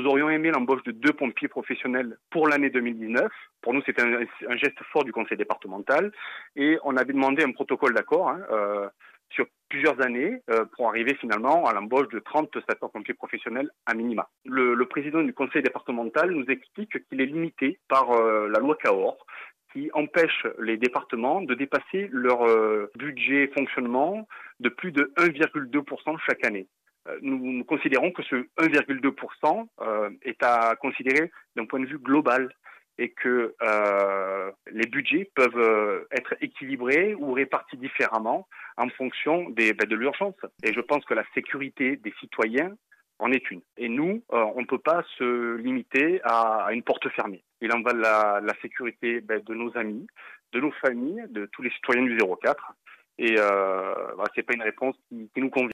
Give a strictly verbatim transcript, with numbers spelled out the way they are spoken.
aurions aimé l'embauche de deux pompiers professionnels pour l'année deux mille dix-neuf. Pour nous, c'était un, un geste fort du conseil départemental. Et on avait demandé un protocole d'accord hein, euh, sur plusieurs années euh, pour arriver finalement à l'embauche de trente sapeurs-pompiers professionnels à minima. Le, le président du conseil départemental nous explique qu'il est limité par euh, la loi Cahors, qui empêche les départements de dépasser leur euh, budget fonctionnement de plus de un virgule deux pour cent chaque année. Euh, nous, nous considérons que ce un virgule deux pour cent euh, est à considérer d'un point de vue global et que euh, les budgets peuvent euh, être équilibrés ou répartis différemment en fonction des, ben, de l'urgence. Et je pense que la sécurité des citoyens en est une. Et nous, euh, on ne peut pas se limiter à, à une porte fermée. Il en va de la, la sécurité ben, de nos amis, de nos familles, de tous les citoyens du zéro quatre. Et euh, ben, c'est pas une réponse qui, qui nous convient.